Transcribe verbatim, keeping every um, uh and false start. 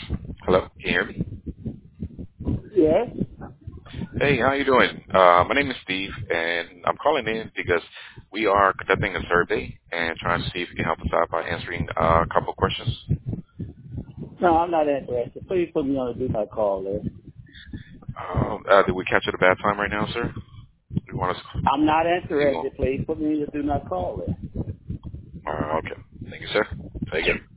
Hello, can you hear me? Yes. Hey, how you doing? Uh, my name is Steve, and I'm calling in because we are conducting a survey and trying to see if you can help us out by answering uh, a couple of questions. No, I'm not interested. Please put me on the do not call list. Um, uh, did we catch it at a bad time right now, sir? You want us I'm not to see more? interested. Please put me on the do not call list. Uh, okay. Thank you, sir. Take care.